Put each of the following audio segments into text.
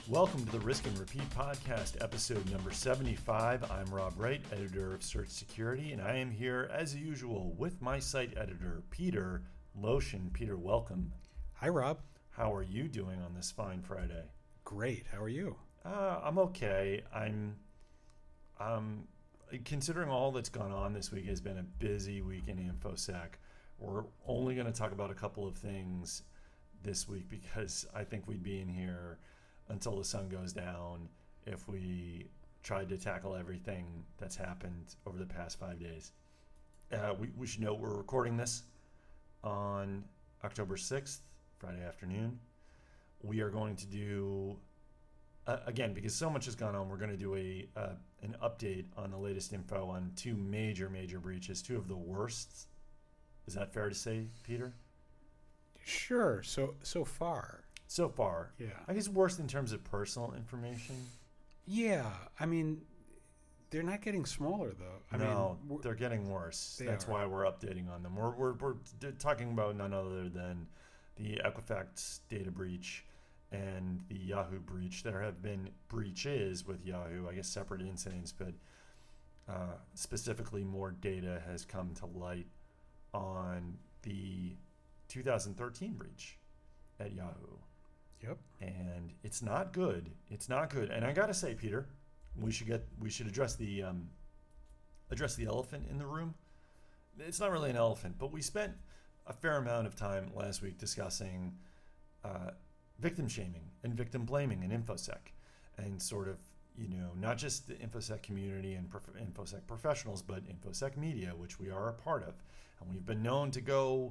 Welcome to the Risk and Repeat podcast, episode number 75. I'm Rob Wright, editor of Search Security, and I am here, as usual, with my site editor, Peter Lotion. Peter, welcome. Hi, Rob. How are you doing on this fine Friday? Great. How are you? I'm okay. I'm considering all that's gone on this week has been a busy week in InfoSec. We're only going to talk about a couple of things this week because I think we'd be in here until the sun goes down if we tried to tackle everything that's happened over the past 5 days. We should note we're recording this on October 6th, Friday afternoon. We are going to do, again, because so much has gone on, we're going to do an update on the latest info on two major breaches, two of the worst. Is that fair to say, Peter? Sure. So far. So far. Yeah. I guess worst in terms of personal information. Yeah. I mean, they're not getting smaller, though. No, they're getting worse. That's why we're updating on them. We're talking about none other than the Equifax data breach and the Yahoo breach. There have been breaches with Yahoo, I guess separate incidents, but specifically more data has come to light on the 2013 breach at Yahoo. Yep. And it's not good. It's not good. And I got to say, Peter, we should address the elephant in the room. It's not really an elephant, but we spent a fair amount of time last week discussing victim shaming and victim blaming in InfoSec, and sort of, not just the InfoSec community and InfoSec professionals, but InfoSec media, which we are a part of. And I've been known to go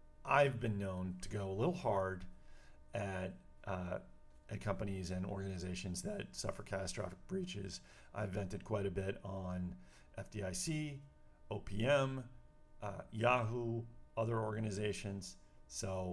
a little hard at companies and organizations that suffer catastrophic breaches. I've vented quite a bit on FDIC, OPM, Yahoo, other organizations. So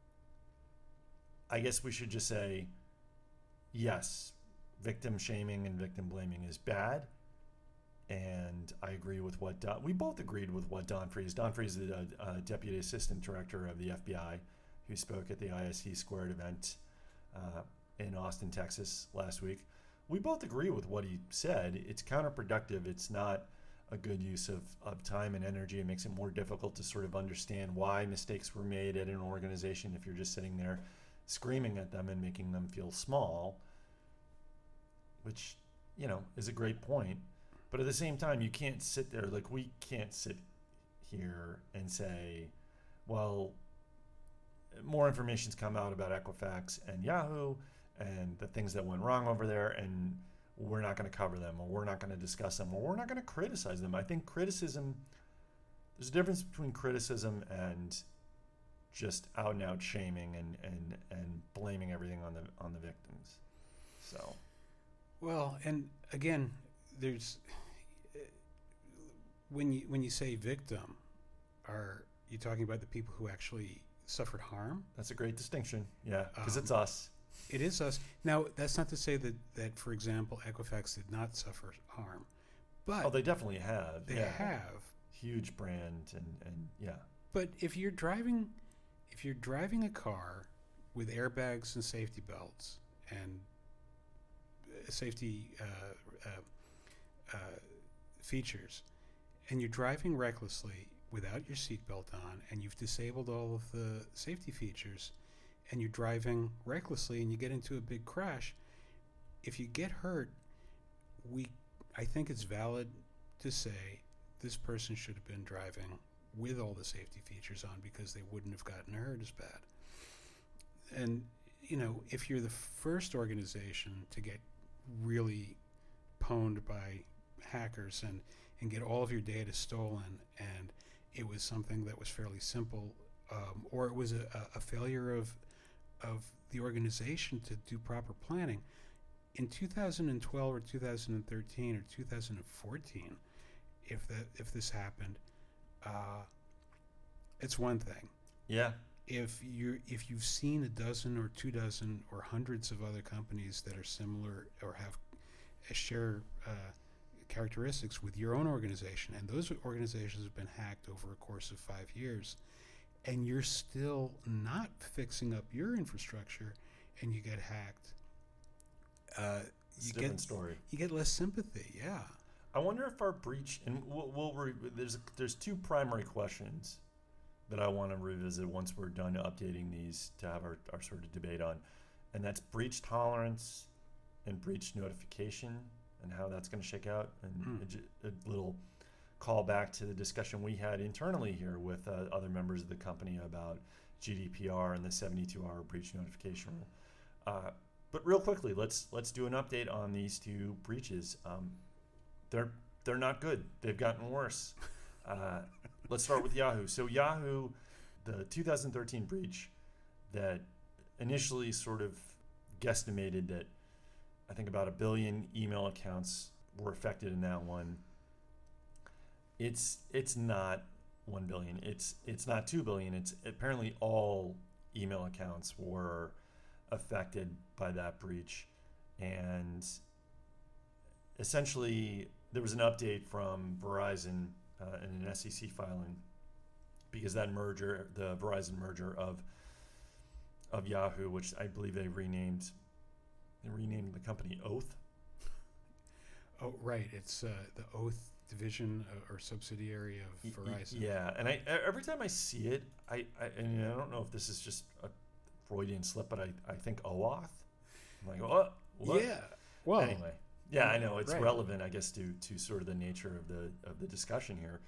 I guess we should just say, yes, victim shaming and victim blaming is bad. And I agree with we both agreed with what Don Freeze. Don Freeze is the Deputy Assistant Director of the FBI, who spoke at the ISC Squared event in Austin, Texas last week. We both agree with what he said. It's counterproductive. It's not a good use of time and energy. It makes it more difficult to sort of understand why mistakes were made at an organization if you're just sitting there screaming at them and making them feel small, which, is a great point. But at the same time, you can't sit there, we can't sit here and say, well, more information's come out about Equifax and Yahoo and the things that went wrong over there, and we're not going to cover them, or we're not going to discuss them, or we're not going to criticize them. I think criticism, there's a difference between criticism and just out and out shaming and blaming everything on the victims. So, well, and again, there's when you say victim, are you talking about the people who actually suffered harm? That's a great distinction. Yeah, because it's us. It is us. Now, that's not to say that, for example, Equifax did not suffer harm, but they definitely have. They have huge brand and yeah. But if you're driving a car with airbags and safety belts and safety features, and you're driving recklessly without your seatbelt on, and you've disabled all of the safety features, and you're driving recklessly and you get into a big crash, if you get hurt, I think it's valid to say this person should have been driving with all the safety features on because they wouldn't have gotten hurt as bad. And, if you're the first organization to get really pwned by hackers and get all of your data stolen, and it was something that was fairly simple, or it was a failure of the organization to do proper planning. In 2012 or 2013 or 2014, if this happened, it's one thing. Yeah. If you've seen a dozen or 24 or hundreds of other companies that are similar or have share characteristics with your own organization, and those organizations have been hacked over a course of 5 years, and you're still not fixing up your infrastructure and you get hacked, It's you a different get story. you get less sympathy. Yeah. I wonder if our breach, and there's two primary questions that I want to revisit once we're done updating these to have our sort of debate on, and that's breach tolerance and breach notification and how that's going to shake out, and a little call back to the discussion we had internally here with other members of the company about GDPR and the 72-hour breach notification rule. But real quickly, let's do an update on these two breaches. They're not good. They've gotten worse. Let's start with Yahoo. So Yahoo, the 2013 breach that initially sort of guesstimated that I think about 1 billion email accounts were affected in that one. It's not 1 billion. It's not 2 billion. It's apparently all email accounts were affected by that breach, and essentially there was an update from Verizon in an SEC filing because that merger, the Verizon merger of Yahoo, which I believe they renamed the company Oath. Oh, right. It's the Oath division or subsidiary of Verizon. Yeah, and every time I see it, I don't know if this is just a Freudian slip, but I think OAuth. I'm like, what? Yeah. Well, anyway, yeah, I know it's right. relevant, I guess, to sort of the nature of the discussion here.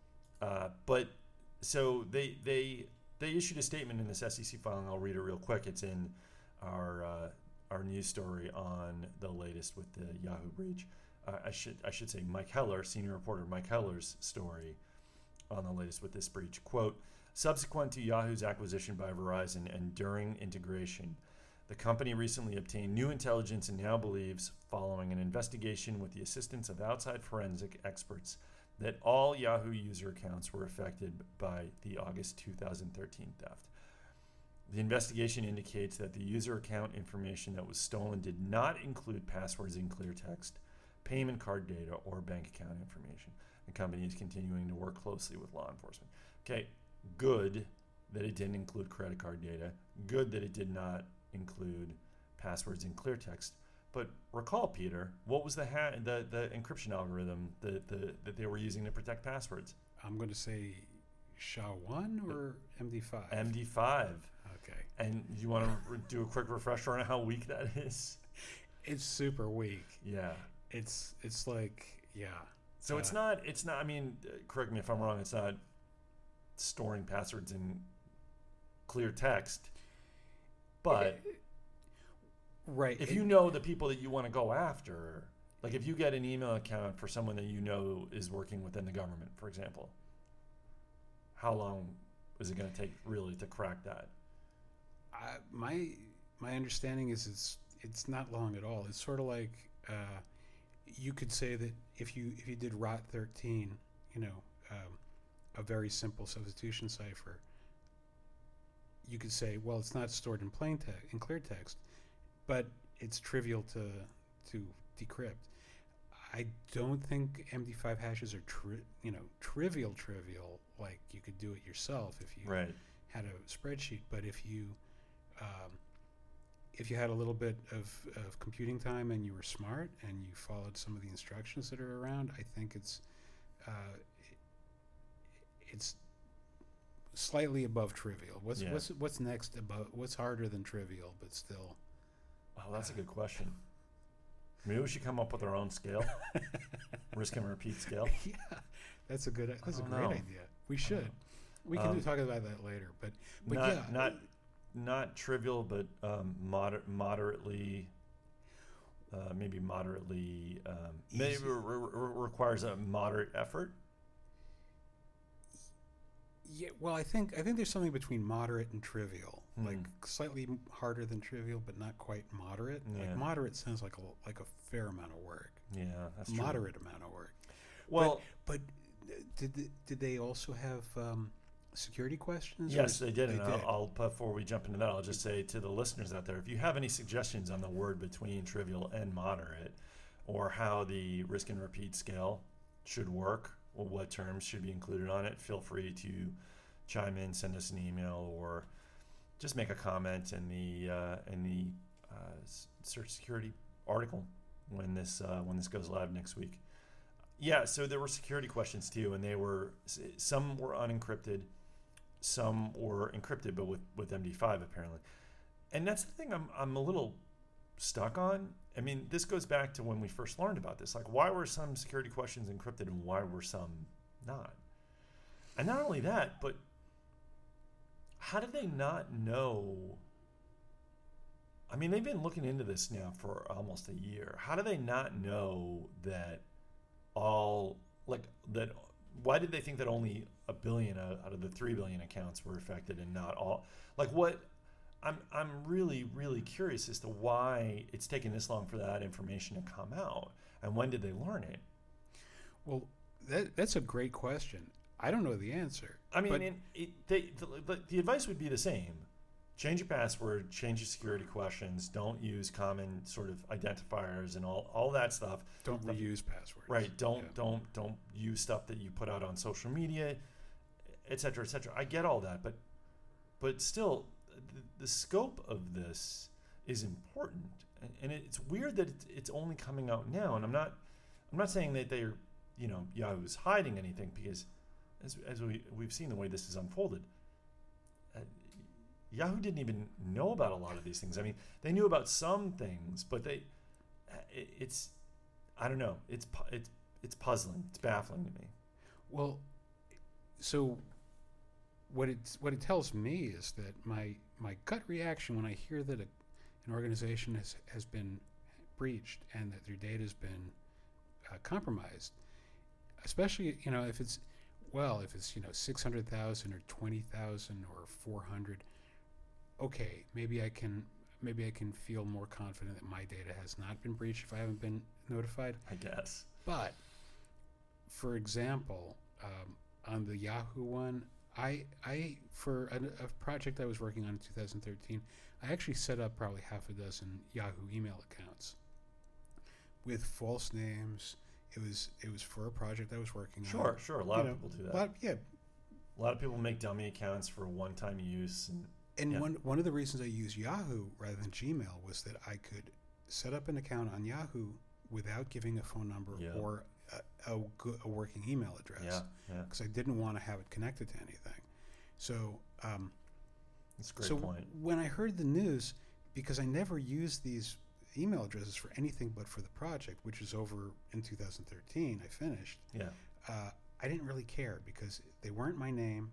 But so they issued a statement in this SEC filing. I'll read it real quick. It's in our news story on the latest with the Yahoo breach. I should say Mike Heller, senior reporter Mike Heller's story on the latest with this breach. Quote, subsequent to Yahoo's acquisition by Verizon and during integration, the company recently obtained new intelligence and now believes, following an investigation with the assistance of outside forensic experts, that all Yahoo user accounts were affected by the August 2013 theft. The investigation indicates that the user account information that was stolen did not include passwords in clear text, payment card data, or bank account information. The company is continuing to work closely with law enforcement. Okay, good that it didn't include credit card data. Good that it did not include passwords in clear text. But recall, Peter, what was the encryption algorithm that they were using to protect passwords? I'm going to say SHA-1 or MD5? MD5. Okay. And you want to do a quick refresher on how weak that is? It's super weak. Yeah. It's like, yeah. So it's not, I mean, correct me if I'm wrong, it's not storing passwords in clear text, but right. If you know the people that you want to go after, like if you get an email account for someone that you know is working within the government, for example, how long is it going to take really to crack that? My understanding is it's not long at all. It's sort of like you could say that if you did ROT 13, a very simple substitution cipher, you could say, well, it's not stored in plain text, in clear text, but it's trivial to decrypt. I don't think MD5 hashes are trivial. Like you could do it yourself if you had a spreadsheet. But if you had a little bit of computing time and you were smart and you followed some of the instructions that are around, I think it's slightly above trivial. What's next above? What's harder than trivial but still? Oh, that's a good question. Maybe we should come up with our own scale, risk and repeat scale. Yeah, that's a great idea. We should. We can talk about that later. But not trivial, but moderately. Maybe moderately. Maybe requires a moderate effort. Yeah, well, I think there's something between moderate and trivial, like slightly harder than trivial, but not quite moderate. Yeah. Like moderate sounds like a fair amount of work. Yeah, that's moderate amount of work. Well, but did they also have security questions? Yes, they did. I'll before we jump into that, I'll just say to the listeners out there, if you have any suggestions on the word between trivial and moderate, or how the risk and repeat scale should work, or what terms should be included on it, feel free to chime in, send us an email, or just make a comment in the search security article when this goes live next week. Yeah, so there were security questions too, and some were unencrypted, some were encrypted, but with MD5 apparently. And that's the thing I'm a little stuck on. I mean, this goes back to when we first learned about this. Like, why were some security questions encrypted and why were some not? And not only that, but how did they not know? I mean, they've been looking into this now for almost a year. How do they not know that why did they think that only 1 billion out of the 3 billion accounts were affected and not all? Like, what? I'm really, really curious as to why it's taken this long for that information to come out, and when did they learn it? Well, that's a great question. I don't know the answer. I mean, the advice would be the same. Change your password, change your security questions, don't use common sort of identifiers and all that stuff. Don't reuse passwords. Right. Don't use stuff that you put out on social media, et cetera, et cetera. I get all that, but still, the scope of this is important, and it's weird that it's only coming out now. And I'm not saying that they're, Yahoo's hiding anything, because as we've seen the way this has unfolded, Yahoo didn't even know about a lot of these things. I mean, they knew about some things, but it's I don't know. It's puzzling. It's baffling to me. Well, so what it tells me is that my gut reaction when I hear that an organization has been breached and that their data has been compromised, especially if it's 600,000 or 20,000 or 400. Okay, maybe I can feel more confident that my data has not been breached if I haven't been notified. I guess. But for example, on the Yahoo one, I for a project I was working on in 2013, I actually set up probably half a dozen Yahoo email accounts with false names. It was for a project I was working on. Sure. A lot of people do that. A lot of people make dummy accounts for one-time use. And one of the reasons I use Yahoo rather than Gmail was that I could set up an account on Yahoo without giving a phone number or a working email address. Because I didn't want to have it connected to anything. So that's a great point. When I heard the news, because I never used these email addresses for anything but for the project, which was over in 2013, I finished. I didn't really care because they weren't my name.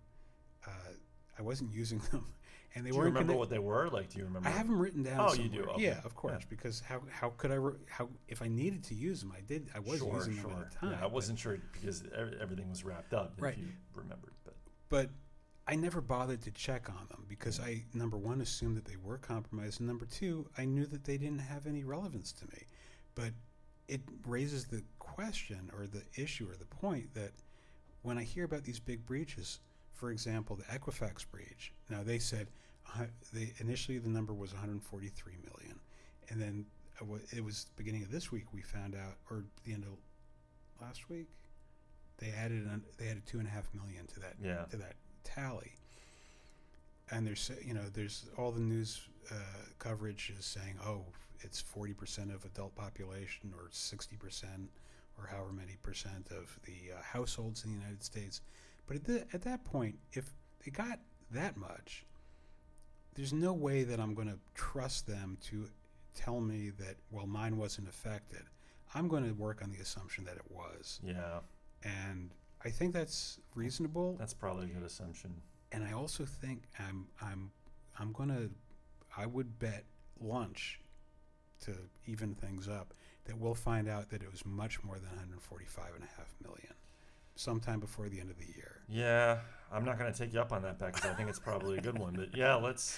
I wasn't using them, and they weren't. Do you remember what they were? Like, do you remember? I have them written down. Oh, somewhere. you do? Okay. Yeah, of course. Yeah. Because how could I? If I needed to use them, I did. I was using them at the time. Yeah, I wasn't sure because everything was wrapped up. Right. If you remembered, but I never bothered to check on them because I, number one, assumed that they were compromised, and number two, I knew that they didn't have any relevance to me. But it raises the question or the issue or the point that when I hear about these big breaches, for example, the Equifax breach, now they said initially the number was 143 million, and then it was the beginning of this week we found out, or the end of last week, they added 2.5 million to that tally. And there's all the news coverage is saying, it's 40% of adult population or 60% or however many percent of the households in the United States. But at that point, if they got that much, there's no way that I'm going to trust them to tell me that, well, mine wasn't affected. I'm going to work on the assumption that it was. Yeah. And I think that's reasonable. That's probably a good assumption. And I also think I would bet lunch to even things up that we'll find out that it was much more than 145.5 million sometime before the end of the year. Yeah, I'm not going to take you up on that bet because I think it's probably a good one. But yeah, let's.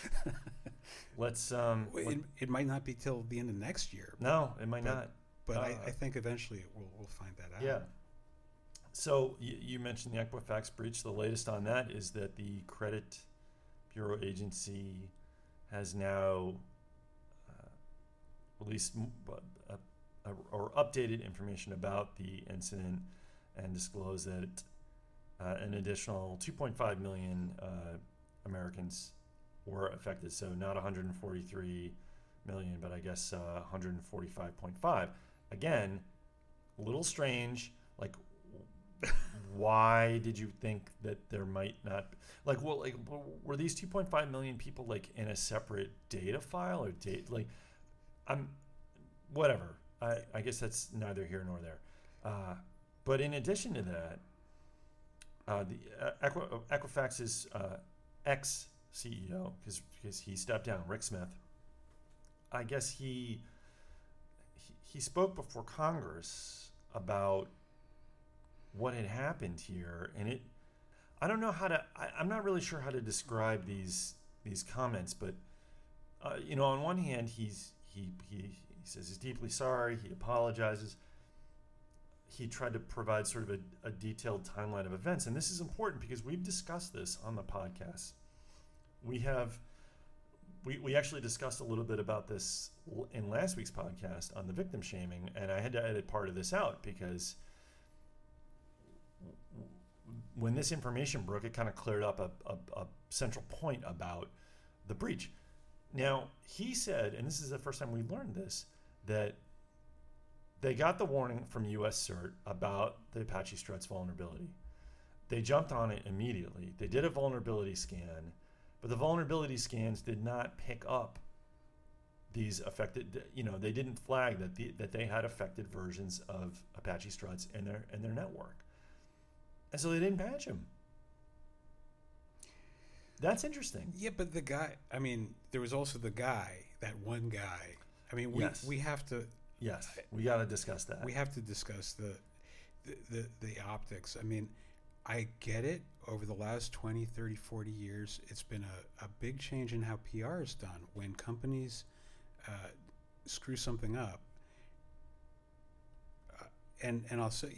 It might not be till the end of next year. No, it might not. But I think eventually we'll find that out. Yeah. So you mentioned the Equifax breach. The latest on that is that the Credit Bureau Agency has now released or updated information about the incident and disclosed that an additional 2.5 million Americans were affected. So not 143 million, but I guess 145.5. Again, a little strange. Like, why did you think that there might not, like, well, like, were these 2.5 million people like in a separate data file or I'm whatever. I guess that's neither here nor there. But in addition to that, Equifax's ex CEO, because he stepped down, Rick Smith, I guess he spoke before Congress about what had happened here, and I don't know how to. I'm not really sure how to describe these comments, but on one hand, he says he's deeply sorry. He apologizes. He tried to provide sort of a detailed timeline of events, and this is important because we've discussed this on the podcast. We actually discussed a little bit about this in last week's podcast on the victim shaming, and I had to edit part of this out because when this information broke, it kind of cleared up a central point about the breach. Now, he said, and this is the first time we learned this, that they got the warning from US CERT about the Apache Struts vulnerability. They jumped on it immediately. They did a vulnerability scan, but the vulnerability scans did not pick up these affected, they didn't flag that they had affected versions of Apache Struts in their network. And so they didn't patch them. That's interesting. Yeah, but the guy, there was also that one guy. Yes. We have to. Yes, we got to discuss that. We have to discuss the optics. I get it. Over the last 20, 30, 40 years, it's been a big change in how PR is done. When companies screw something up, and I'll say,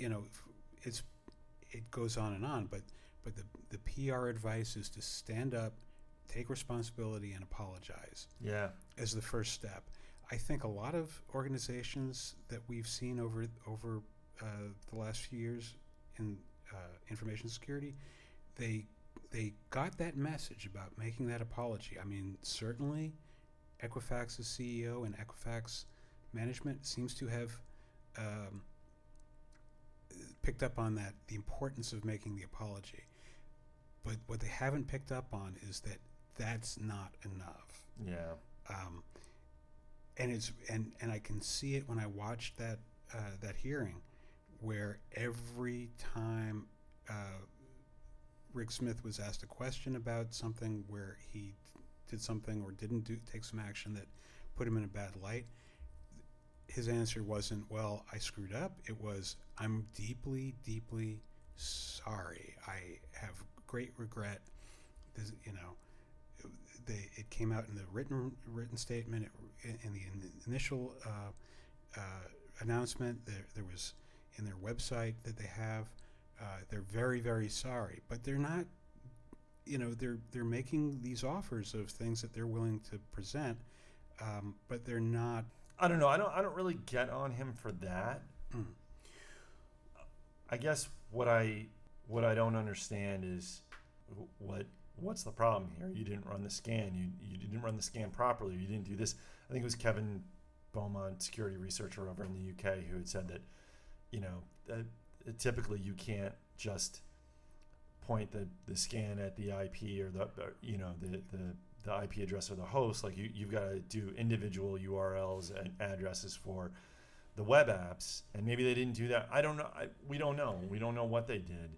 it goes on, but the PR advice is to stand up, take responsibility, and apologize. Yeah, as the first step. I think a lot of organizations that we've seen over the last few years in information security, they got that message about making that apology. Certainly Equifax's CEO and Equifax management seems to have picked up on that, the importance of making the apology. But what they haven't picked up on is that that's not enough. Yeah. And I can see it when I watched that hearing, where every time Rick Smith was asked a question about something where he did something or didn't take some action that put him in a bad light, his answer wasn't, "Well, I screwed up." It was, "I'm deeply, deeply sorry. I have great regret." This, it came out in the written statement, in the initial announcement. There was in their website that they have. They're very, very sorry, but they're not. They're making these offers of things that they're willing to present, but they're not. I don't know. I don't really get on him for that. I guess what I don't understand is what's the problem here? You didn't run the scan. You didn't run the scan properly. You didn't do this. I think it was Kevin Beaumont, security researcher over in the UK, who had said that, typically you can't just point the scan at the IP or the IP address or the host. Like you've got to do individual URLs and addresses for the web apps, and maybe they didn't do that. I don't know. We don't know. We don't know what they did.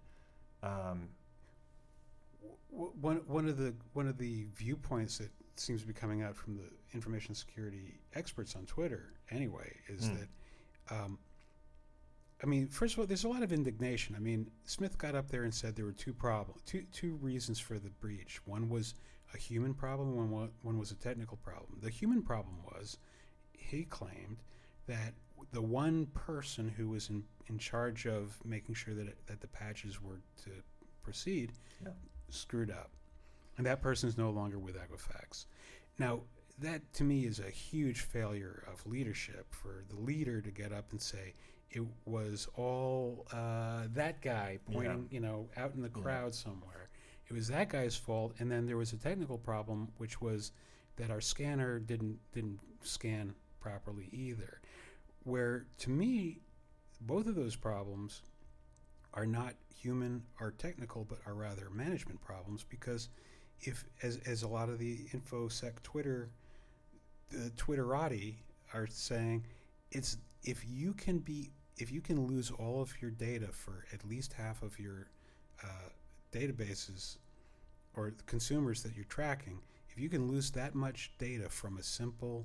One of the viewpoints that seems to be coming out from the information security experts on Twitter, anyway, is that, first of all, there's a lot of indignation. Smith got up there and said there were two reasons for the breach. One was a human problem, one was a technical problem. The human problem was, he claimed, that the one person who was in charge of making sure that the patches were to proceed screwed up. And that person is no longer with Equifax. Now, that to me is a huge failure of leadership, for the leader to get up and say, it was all that guy pointing, out in the crowd somewhere. It was that guy's fault, and then there was a technical problem, which was that our scanner didn't scan properly either. Where to me, both of those problems are not human or technical, but are rather management problems, because if, as a lot of the InfoSec the Twitterati are saying, it's if you can lose all of your data for at least half of your databases or the consumers that you're tracking, if you can lose that much data from a simple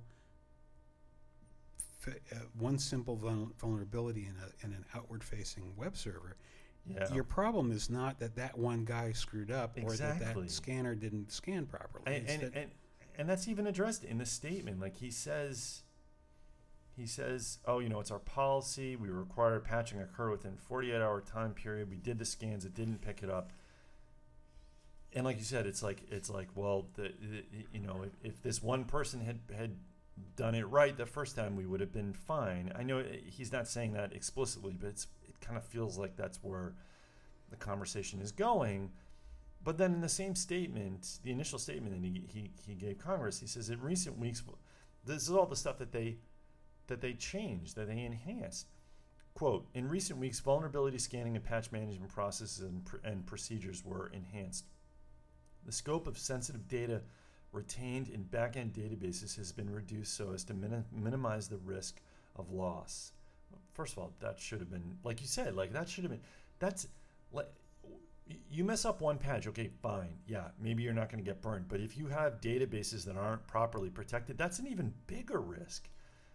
one simple vulnerability in an outward-facing web server, your problem is not that one guy screwed up or that scanner didn't scan properly. And that's even addressed in the statement. Like he says, oh, it's our policy. We require patching occur within 48-hour time period. We did the scans. It didn't pick it up. And like you said, it's like well, if this one person had done it right the first time, we would have been fine. I know he's not saying that explicitly, but it kind of feels like that's where the conversation is going. But then in the same statement, the initial statement that he gave Congress, he says in recent weeks, this is all the stuff that they changed, that they enhanced. Quote, in recent weeks, vulnerability scanning and patch management processes and procedures were enhanced. The scope of sensitive data retained in back-end databases has been reduced so as to minimize the risk of loss. First of all, that should have been, like you said, that's like, you mess up one patch, okay, fine. Yeah, maybe you're not going to get burned. But if you have databases that aren't properly protected, that's an even bigger risk.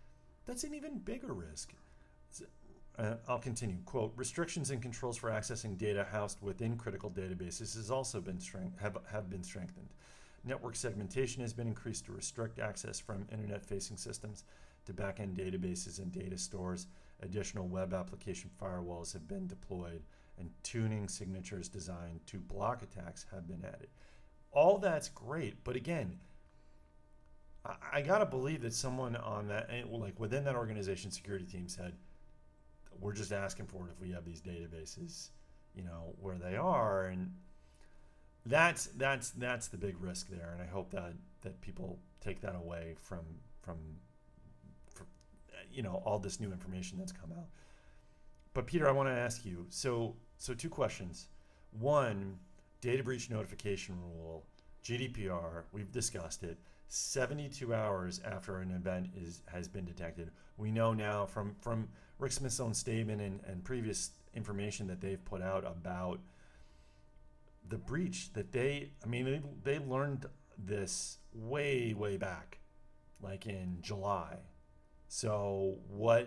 I'll continue. Quote, restrictions and controls for accessing data housed within critical databases has also been have been strengthened. Network segmentation has been increased to restrict access from internet-facing systems to back-end databases and data stores. Additional web application firewalls have been deployed, and tuning signatures designed to block attacks have been added. All that's great, but again, I gotta believe that someone on that, like within that organization security team, said, we're just asking for it if we have these databases, where they are, and that's the big risk there. And I hope that people take that away from all this new information that's come out. But Peter, I want to ask you, so two questions. One, data breach notification rule, GDPR, we've discussed it. 72 hours after an event has been detected. We know now from Rick Smith's own statement and previous information that they've put out about the breach that they learned this way back, like in July. So what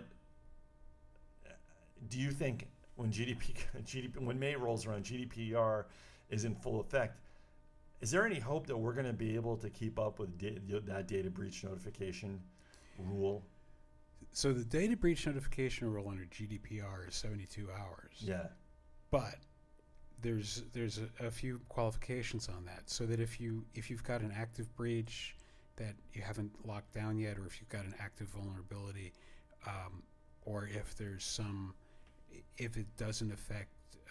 do you think when when May rolls around, GDPR is in full effect? Is there any hope that we're going to be able to keep up with that data breach notification rule? So the data breach notification rule under GDPR is 72 hours. Yeah. But there's a few qualifications on that, so that if you've got an active breach that you haven't locked down yet, or if you've got an active vulnerability, or if it doesn't affect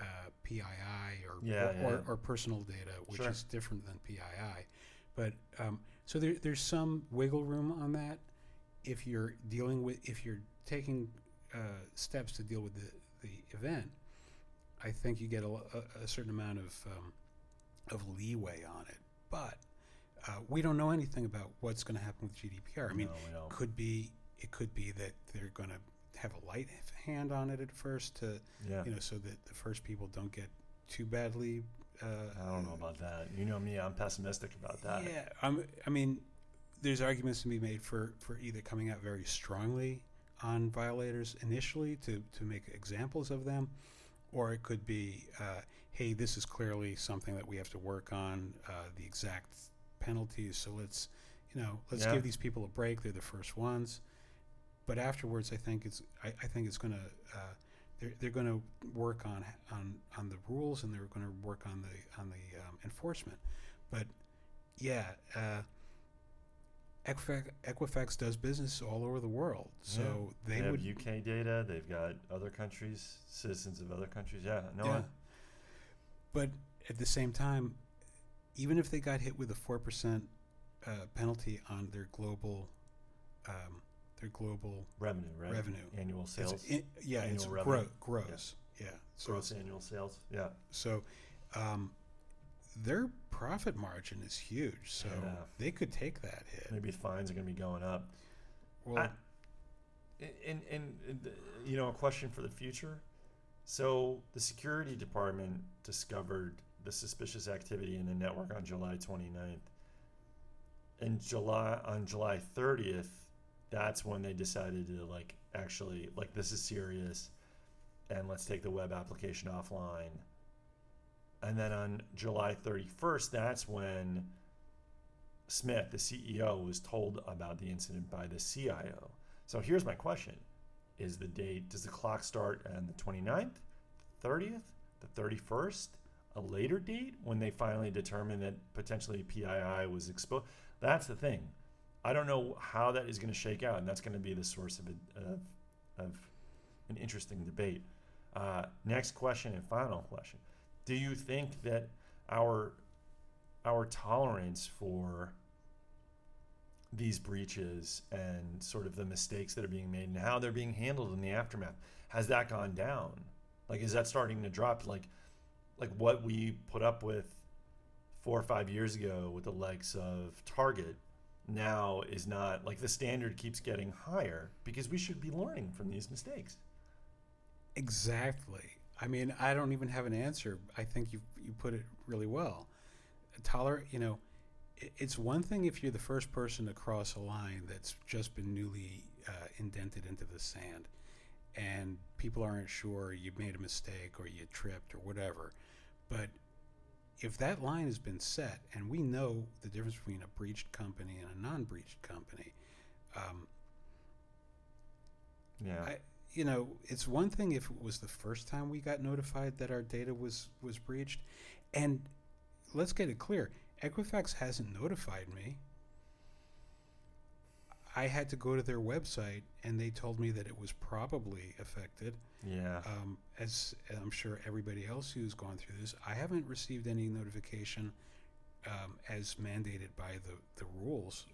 PII or personal data, which is different than PII. But so there's some wiggle room on that. If you're taking steps to deal with the event, I think you get a certain amount of leeway on it. But we don't know anything about what's going to happen with GDPR. I mean, it could be that they're going to have a light hand on it at first so that the first people don't get too badly. I don't know about that. You know me, I'm pessimistic about that. Yeah, I mean, there's arguments to be made for either coming out very strongly on violators initially to make examples of them, or it could be, hey, this is clearly something that we have to work on, the exact penalties. So let's give these people a break. They're the first ones. But afterwards, I think it's going to they're going to work on the rules, and they're going to work on the enforcement. But yeah, Equifax does business all over the world, so they have would UK data. They've got other countries, citizens of other countries. But at the same time, even if they got hit with a 4% penalty on their global revenue, right? revenue. Annual sales. It's revenue. gross. Yeah. So Gross annual sales. Yeah. So their profit margin is huge. So they could take that hit. Maybe fines are going to be going up. Well, a question for the future. So the security department discovered the suspicious activity in the network on July 29th. And on July 30th, that's when they decided to actually this is serious, and let's take the web application offline. And then on July 31st, that's when Smith, the CEO, was told about the incident by the CIO. So here's my question. Does the clock start on the 29th, 30th, the 31st, a later date when they finally determine that potentially PII was exposed? That's the thing. I don't know how that is going to shake out, and that's going to be the source of an interesting debate. Next question and final question. Do you think that our tolerance for these breaches and sort of the mistakes that are being made and how they're being handled in the aftermath, has that gone down? Is that starting to drop? Like what we put up with 4 or 5 years ago with the likes of Target now is not, the standard keeps getting higher because we should be learning from these mistakes. Exactly. I mean, I don't even have an answer. I think you put it really well. It's one thing if you're the first person to cross a line that's just been newly indented into the sand and people aren't sure you made a mistake or you tripped or whatever. But if that line has been set and we know the difference between a breached company and a non-breached company, it's one thing if it was the first time we got notified that our data was breached. And let's get it clear. Equifax hasn't notified me. I had to go to their website, and they told me that it was probably affected. Yeah. As I'm sure everybody else who's gone through this, I haven't received any notification as mandated by the rules.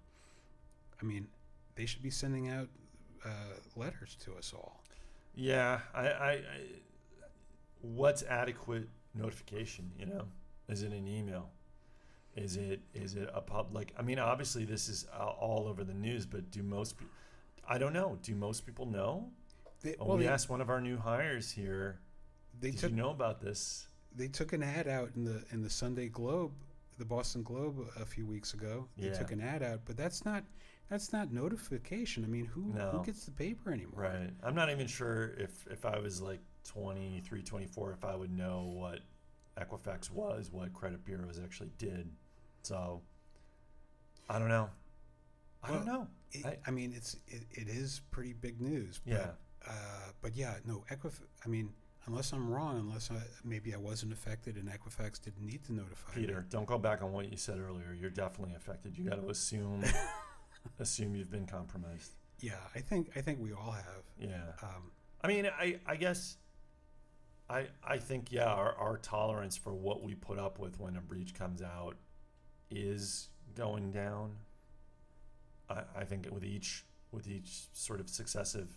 They should be sending out letters to us all. Yeah. I what's adequate notification? Is it an email? Is it a public? Obviously this is all over the news, but I don't know. Do most people know? We asked one of our new hires here. Did you know about this? They took an ad out in the Sunday Globe, the Boston Globe, a few weeks ago. They took an ad out, but that's not notification. Who gets the paper anymore? Right. I'm not even sure if I was 23, 24, if I would know what Equifax was, what credit bureaus actually did. So, I don't know. I don't know. It is pretty big news. But, Equifax. Unless I'm wrong, maybe I wasn't affected and Equifax didn't need to notify Peter, me. Don't go back on what you said earlier. You're definitely affected. You got to assume you've been compromised. Yeah, I think we all have. Yeah. I guess. I think our tolerance for what we put up with when a breach comes out is going down. I think with each sort of successive,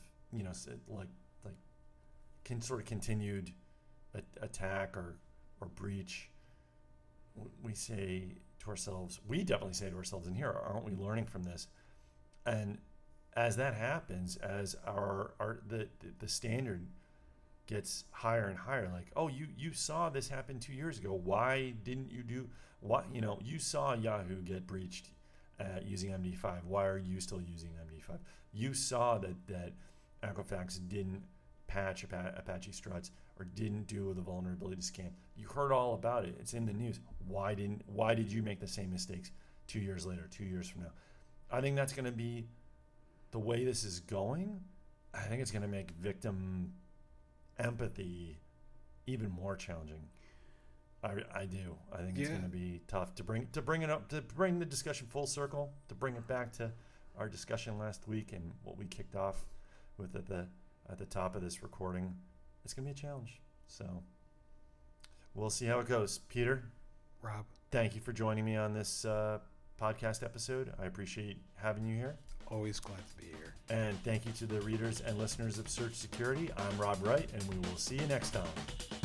continued attack or breach, we say to ourselves, we definitely say to ourselves in here, aren't we learning from this? And as that happens, as the standard gets higher and higher, you saw this happen 2 years ago. Why didn't you do what? You saw Yahoo get breached using MD5. Why are you still using MD5? You saw that Equifax didn't patch Apache struts or didn't do the vulnerability scan. You heard all about it. It's in the news. Why did you make the same mistakes 2 years later, 2 years from now? I think that's going to be the way this is going. I think it's going to make victim empathy even more challenging. I do. I think it's going to be tough to bring it up, to bring the discussion full circle, to bring it back to our discussion last week and what we kicked off with at the top of this recording. It's going to be a challenge. So we'll see how it goes. Peter, Rob, thank you for joining me on this podcast episode. I appreciate having you here. Always glad to be here. And thank you to the readers and listeners of Search Security. I'm Rob Wright, and we will see you next time.